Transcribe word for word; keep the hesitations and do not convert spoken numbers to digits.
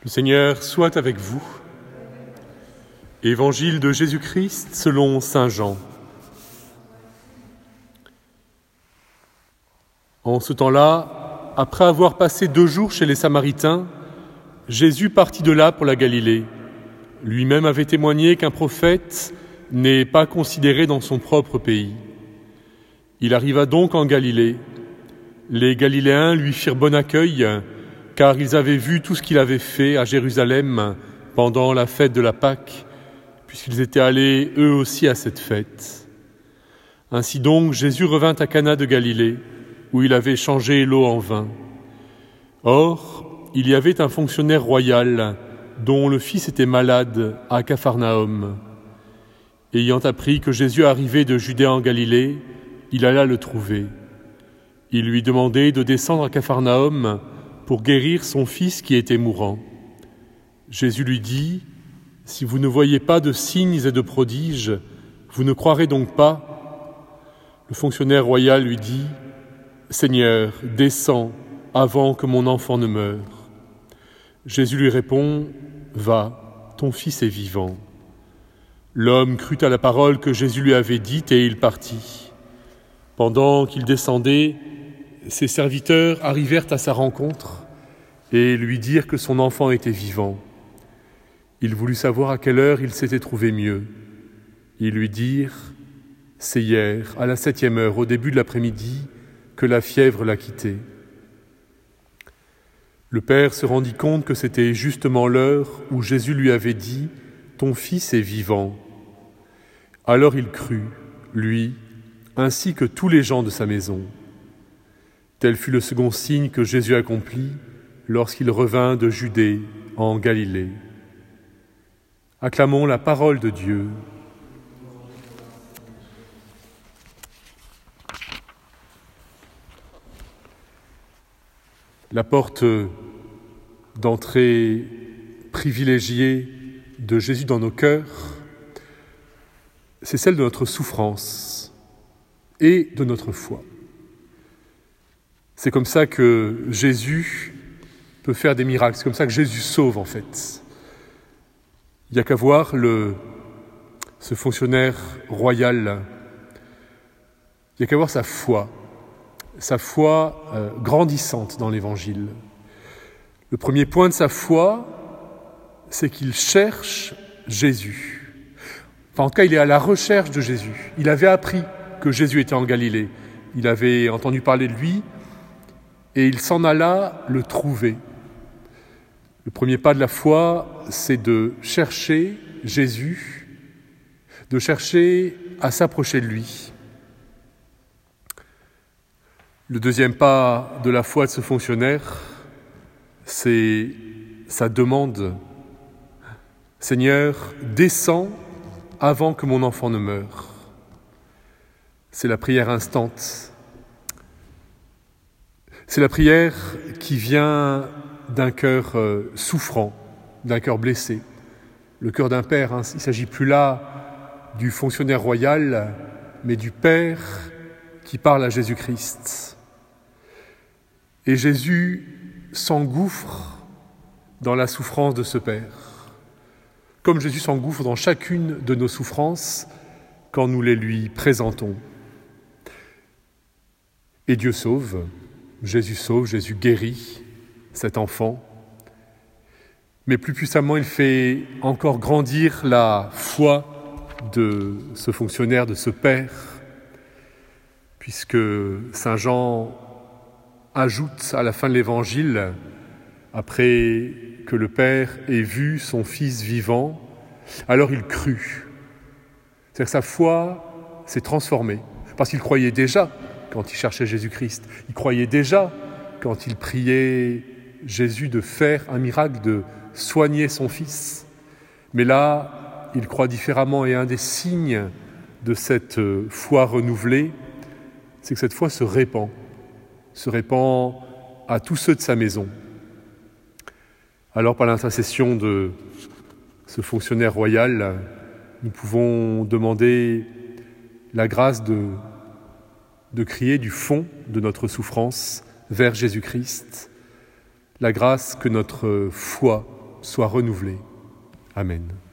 Le Seigneur soit avec vous. Évangile de Jésus-Christ selon saint Jean. En ce temps-là, après avoir passé deux jours chez les Samaritains, Jésus partit de là pour la Galilée. Lui-même avait témoigné qu'un prophète n'est pas considéré dans son propre pays. Il arriva donc en Galilée. Les Galiléens lui firent bon accueil, car ils avaient vu tout ce qu'il avait fait à Jérusalem pendant la fête de la Pâque, puisqu'ils étaient allés eux aussi à cette fête. Ainsi donc, Jésus revint à Cana de Galilée, où il avait changé l'eau en vin. Or, il y avait un fonctionnaire royal, dont le fils était malade, à Capharnaüm. Ayant appris que Jésus arrivait de Judée en Galilée, il alla le trouver. Il lui demandait de descendre à Capharnaüm pour guérir son fils qui était mourant. Jésus lui dit : « Si vous ne voyez pas de signes et de prodiges, vous ne croirez donc pas ?» Le fonctionnaire royal lui dit : « Seigneur, descends avant que mon enfant ne meure. » Jésus lui répond : « Va, ton fils est vivant. » L'homme crut à la parole que Jésus lui avait dite et il partit. Pendant qu'il descendait, ses serviteurs arrivèrent à sa rencontre et lui dirent que son enfant était vivant. Il voulut savoir à quelle heure il s'était trouvé mieux. Ils lui dirent : « C'est hier, à la septième heure, au début de l'après-midi, que la fièvre l'a quitté. » Le père se rendit compte que c'était justement l'heure où Jésus lui avait dit : « Ton fils est vivant. » Alors il crut, lui, ainsi que tous les gens de sa maison. Tel fut le second signe que Jésus accomplit lorsqu'il revint de Judée en Galilée. Acclamons la parole de Dieu. La porte d'entrée privilégiée de Jésus dans nos cœurs, c'est celle de notre souffrance et de notre foi. C'est comme ça que Jésus peut faire des miracles, c'est comme ça que Jésus sauve en fait. Il n'y a qu'à voir le, ce fonctionnaire royal, il n'y a qu'à voir sa foi, sa foi euh, grandissante dans l'Évangile. Le premier point de sa foi, c'est qu'il cherche Jésus. Enfin, en tout cas, il est à la recherche de Jésus. Il avait appris que Jésus était en Galilée. Il avait entendu parler de lui et il s'en alla le trouver. Le premier pas de la foi, c'est de chercher Jésus, de chercher à s'approcher de lui. Le deuxième pas de la foi de ce fonctionnaire, c'est sa demande : « Seigneur, descends avant que mon enfant ne meure. » C'est la prière instante. C'est la prière qui vient d'un cœur euh, souffrant, d'un cœur blessé. Le cœur d'un père, hein. Il ne s'agit plus là du fonctionnaire royal, mais du Père qui parle à Jésus-Christ. Et Jésus s'engouffre dans la souffrance de ce Père, comme Jésus s'engouffre dans chacune de nos souffrances quand nous les lui présentons. Et Dieu sauve, Jésus sauve, Jésus guérit cet enfant. Mais plus puissamment, il fait encore grandir la foi de ce fonctionnaire, de ce Père, puisque saint Jean ajoute à la fin de l'Évangile, après que le Père ait vu son Fils vivant, alors il crut. C'est-à-dire que sa foi s'est transformée, parce qu'il croyait déjà quand il cherchait Jésus-Christ. Il croyait déjà quand il priait Jésus de faire un miracle, de soigner son Fils. Mais là, il croit différemment, et un des signes de cette foi renouvelée, c'est que cette foi se répand, se répand à tous ceux de sa maison. Alors, par l'intercession de ce fonctionnaire royal, nous pouvons demander la grâce de, de crier du fond de notre souffrance vers Jésus-Christ, la grâce que notre foi soit renouvelée. Amen.